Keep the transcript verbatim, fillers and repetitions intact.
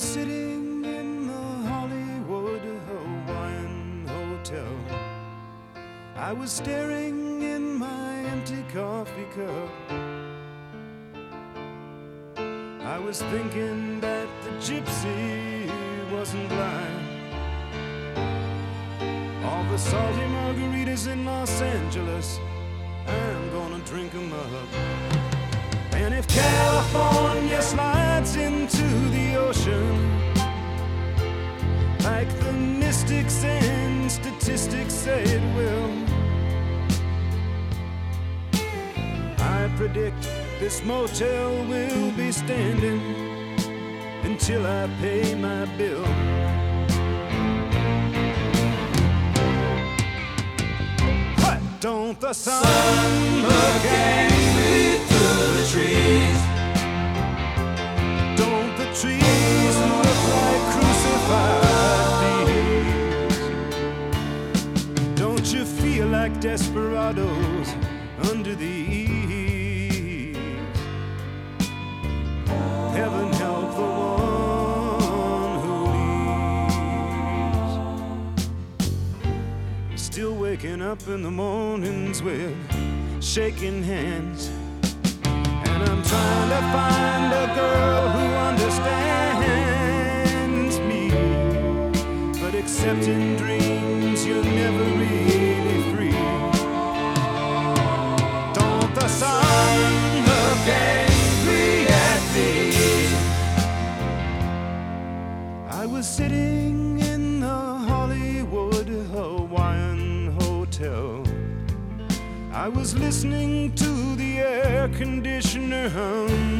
sitting in the Hollywood Hawaiian Hotel. I was staring in my empty coffee cup. I was thinking that the gypsy wasn't blind. All the salty margaritas in Los Angeles, I'm gonna drink 'em up. And if California slides into the ocean, like the mystics and statistics say it will, I predict this motel will be standing until I pay my bill. What? Don't the sun, sun look at me through the trees? Don't the trees look like crucified thieves? Don't you feel like desperados under the eaves? Heaven help the one who leaves. Still waking up in the mornings with shaking hands, and I'm trying to find a girl who understands me. But except in dreams, you're never really free. Don't the sun look angry at me? I was sitting in the Hollywood Hawaiian Hotel. I was listening to the air conditioner hum.